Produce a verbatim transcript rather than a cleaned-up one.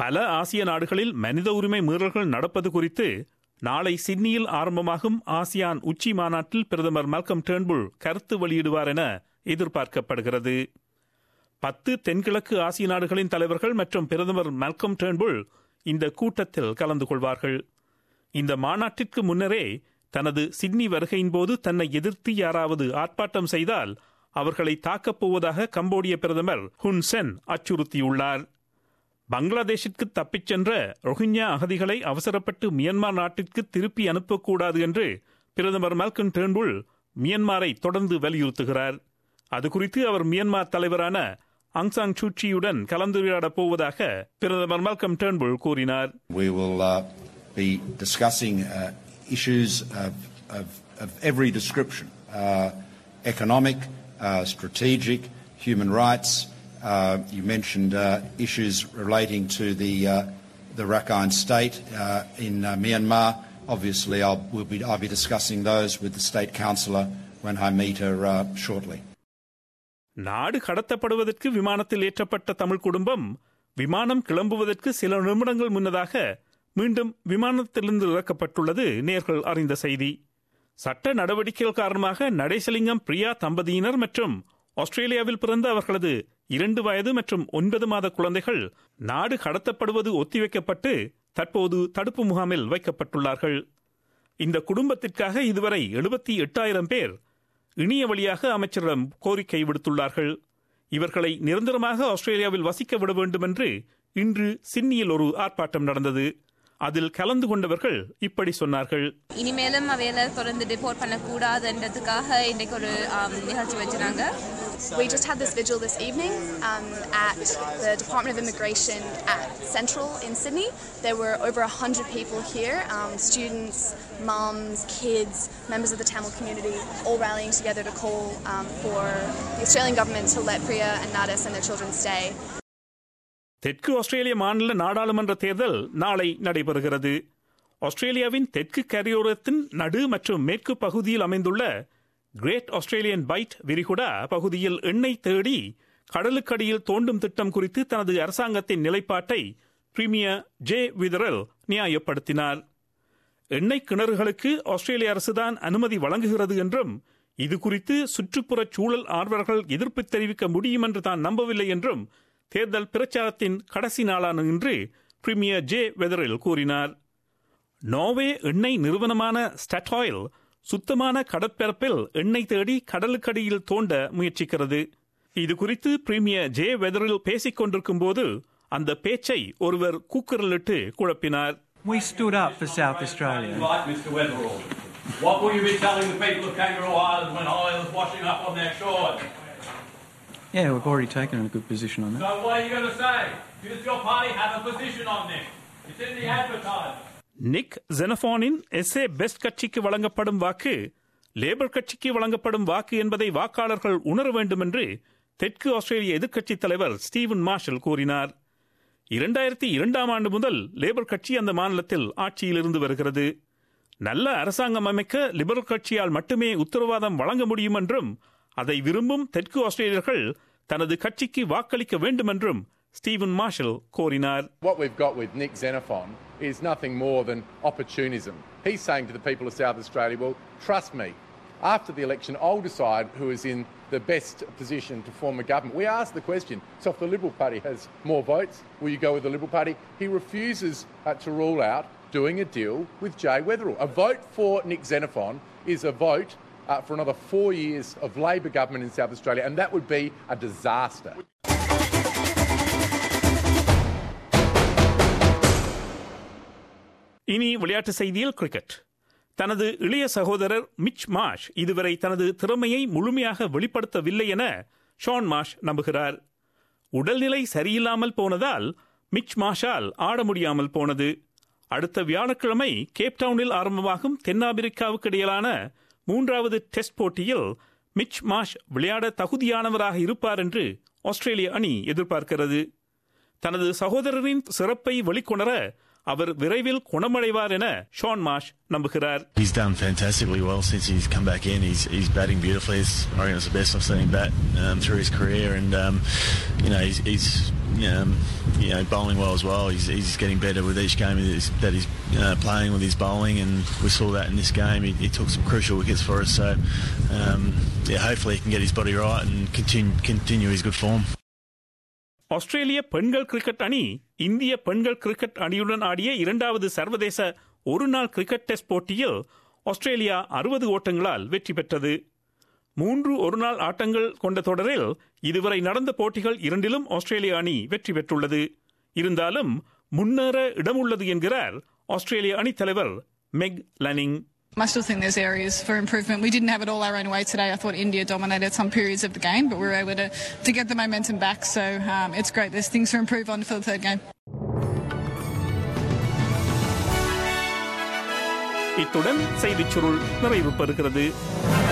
பல ஆசிய நாடுகளில் மனித உரிமை மீறல்கள் நடப்பது குறித்து நாளை சிட்னியில் ஆரம்பமாகும் ஆசியான் உச்சி மாநாட்டில் பிரதமர் மால்கம் டேர்ன்புல் கருத்து வெளியிடுவார் என எதிர்பார்க்கப்படுகிறது. பத்து தென்கிழக்கு ஆசிய நாடுகளின் தலைவர்கள் மற்றும் பிரதமர் மால்கம் டேர்ன்புல் இந்த கூட்டத்தில் கலந்து கொள்வார்கள். இந்த மாநாட்டிற்கு முன்னரே தனது சிட்னி வருகையின் போது தன்னை எதிர்த்து யாராவது ஆர்ப்பாட்டம் செய்தால் அவர்களை தாக்கப் போவதாக கம்போடிய பிரதமர் ஹுன் சென் அச்சுறுத்தியுள்ளார். பங்களாதேஷிற்கு தப்பிச் சென்ற ரோஹிங்யா அகதிகளை அவசரப்பட்டு மியான்மர் நாட்டிற்கு திருப்பி அனுப்பக்கூடாது என்று பிரதமர் மால்கம் டேர்ன்புல் மியான்மரை தொடர்ந்து வலியுறுத்துகிறார். அது குறித்து அவர் மியான்மர் தலைவரான ஆங் சான் சூச்சியுடன் கலந்துரையாடப் போவதாக பிரதமர் மால்கம் டேர்ன்புல் கூறினார். We will uh, be discussing uh, issues of, of, of every description, uh, economic, uh, strategic, human rights. Uh, you mentioned uh, issues relating to the uh, the Rakhine State uh, in uh, Myanmar. Obviously, I'll we'll be I'll be discussing those with the State Councillor when I meet her uh, shortly. நாடு கடத்தப்படுவதற்கு விமானத்தில் ஏற்றப்பட்ட தமிழ் குடும்பம் விமானம் கிளம்புவதற்கு சில நிமிடங்கள் முன்னதாக மீண்டும் விமானத்திலிருந்து இறக்கப்பட்டுள்ளது நேர்கள் அறிந்த செய்தி. சட்ட நடவடிக்கைகள் காரணமாக நடேசலிங்கம் பிரியா தம்பதியினர் மற்றும் ஆஸ்திரேலியாவில் பிறந்த அவர்களது இரண்டு வயது மற்றும் ஒன்பது மாத குழந்தைகள் நாடு கடத்தப்படுவது ஒத்திவைக்கப்பட்டு தற்போது தடுப்பு முகாமில் வைக்கப்பட்டுள்ளார்கள். இந்த குடும்பத்திற்காக இதுவரை எழுபத்தி எட்டாயிரம் பேர் இணைய வழியாக அமைச்சரிடம் கோரிக்கை விடுத்துள்ளார்கள். இவர்களை நிரந்தரமாக ஆஸ்திரேலியாவில் வசிக்க விட வேண்டும் என்று இன்று சிட்னியில் ஒரு ஆர்ப்பாட்டம் நடந்தது. அதில் கலந்து கொண்டவர்கள் இப்படி சொன்னார்கள். இனிமேலும் அவையில தொடர்ந்து டிபோர்ட் பண்ணக்கூடாதுன்றதுக்காக இன்றைக்கு ஒரு நிகழ்ச்சி வச்சுறாங்க. We just had this vigil this evening um, at the Department of Immigration at Central in Sydney. There were over one hundred people here, um, students, mums, kids, members of the Tamil community, all rallying together to call um, for the Australian government to let Priya and Nadis and their children stay. தெற்கு ஆஸ்திரேலிய மாநில நாடாளுமன்ற தேர்தல் நாளை நடைபெறுகிறது. ஆஸ்திரேலியாவின் தெற்கு கரையோரத்தின் நடு மற்றும் மேற்கு பகுதியில் அமைந்துள்ள கிரேட் ஆஸ்திரேலியன் பைட் விரிகுடா பகுதியில் எண்ணெய் தேடி கடலுக்கடியில் தோண்டும் திட்டம் குறித்து தனது அரசாங்கத்தின் நிலைப்பாட்டை பிரீமியர் ஜே விதரல் நியாயப்படுத்தினார். எண்ணெய் கிணறுகளுக்கு ஆஸ்திரேலிய அரசுதான் அனுமதி வழங்குகிறது என்றும் இது குறித்து சுற்றுப்புற சூழல் ஆர்வலர்கள் எதிர்ப்பு தெரிவிக்க முடியும் என்று தான் நம்பவில்லை என்றும் தேர்தல் பிரச்சாரத்தின் கடைசி நாளான இன்று பிரீமியர் ஜே வெதரில் கூறினார். நோர்வே எண்ணெய் நிறுவனமான ஸ்டாட்டாயில் சுத்தமான கடற்பரப்பில் எண்ணெய் தேடி கடலுக்கடியில் தோண்ட முயற்சிக்கிறது. இது குறித்து பிரீமியர் ஜே வெதரில் பேசிக் கொண்டிருக்கும் போது அந்த பேச்சை ஒருவர் கூக்குரலிட்டு குழப்பினார். We stood up for South Australia. Right, Mister Weatherall. What will you be telling the people of Kangaroo Island when oil is washing up on their shores? Yeah, we've already taken a good position on that. So what are you going to say? Does your party have a position on this? It's in the advertisement. Nick ஜெனஃபானின் SA Best கட்சிக்கு வழங்கப்படும் வாக்கு labour கட்சிக்கு வழங்கப்படும் வாக்கு என்பதை வாக்காளர்கள் உணர வேண்டும் என்று தெற்கு ஆஸ்திரேலிய எதிர்க்கட்சித் தலைவர் ஸ்டீவன் மார்ஷல் கூறினார். இரண்டாயிரத்தி இரண்டாம் ஆண்டு முதல் லேபர் கட்சி அந்த மாநிலத்தில் ஆட்சியில் இருந்து வருகிறது. நல்ல அரசாங்கம் அமைக்க லிபரல் கட்சியால் மட்டுமே உத்தரவாதம் வழங்க முடியும் என்றும் அதை விரும்பும் தெற்கு ஆஸ்திரேலியர்கள் தனது கட்சிக்கு வாக்களிக்க வேண்டும் என்றும் ஸ்டீவன் மார்ஷல் கோரினார். What we've got with Nick Xenophon is nothing more than opportunism. He's saying to the people of South Australia, well, trust me, after the election I'll decide who is in the best position to form a government. We asked the question, so if the Liberal Party has more votes, will you go with the Liberal Party? He refuses uh, to rule out doing a deal with Jay Weatherill. A vote for Nick Xenophon is a vote uh, for another four years of Labor government in South Australia, and that would be a disaster. இனி விளையாட்டு செய்தியில் cricket. தனது இளைய சகோதரர் மிச் Marsh இதுவரை தனது திறமையை முழுமையாக வெளிப்படுத்தவில்லை என ஷான் மாஷ் நம்புகிறார். உடல்நிலை சரியில்லாமல் போனதால் மிச் மாஷால் ஆட முடியாமல் போனது. அடுத்த வியாழக்கிழமை கேப்டவுனில் ஆரம்பமாகும் தென்னாப்பிரிக்காவுக்கு இடையிலான மூன்றாவது டெஸ்ட் போட்டியில் மிச் மாஷ் விளையாட தகுதியானவராக இருப்பார் என்று ஆஸ்திரேலிய அணி எதிர்பார்க்கிறது. தனது சகோதரரின் சிறப்பை வெளிக்கொணர அவர் விரைவில் குணமடைவார் என ஷான் மாஷ் நம்புகிறார். He's done fantastically well since he's come back in. He's he's batting beautifully. It's, I reckon it's the best I've seen him bat um, through his career, and um, you know he's, he's um, you know, bowling well as well. He's, he's getting better with each game that he's, that he's uh, playing with his bowling, and we saw that in this game. He, he took some crucial wickets for us. So, um, yeah, hopefully he can get his body right and continue continue his good form. ஆஸ்திரேலிய பெண்கள் cricket அணி இந்திய பெண்கள் cricket அணியுடன் ஆடிய இரண்டாவது சர்வதேச ஒருநாள் cricket test போட்டியில் ஆஸ்திரேலியா அறுபது ஓட்டங்களால் வெற்றி பெற்றது. மூன்று ஒருநாள் ஆட்டங்கள் கொண்ட தொடரில் இதுவரை நடந்த போட்டிகள் இரண்டிலும் ஆஸ்திரேலிய அணி வெற்றி பெற்றுள்ளது. இருந்தாலும் முன்னேற இடமுள்ளது என்கிறார் ஆஸ்திரேலிய அணி தலைவர் Meg Lanning. I still think there's areas for improvement. We didn't have it all our own way today. I thought India dominated some periods of the game, but we were able to, to get the momentum back. So um, it's great. There's things to improve on for the third game. இத்துடன் செய்திச் சுருள் நிறைவு பெறுகிறது.